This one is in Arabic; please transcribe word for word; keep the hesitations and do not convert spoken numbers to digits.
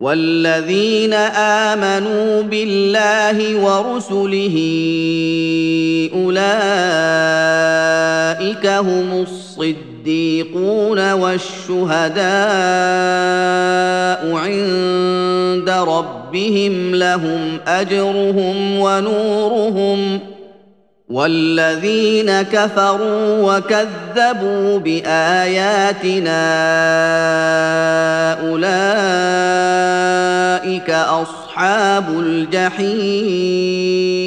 والذين آمنوا بالله ورسله أولئك هم الصديقون والشهداء عند ربهم لهم أجرهم ونورهم والذين كفروا وكذبوا بآياتنا أولئك أصحاب الجحيم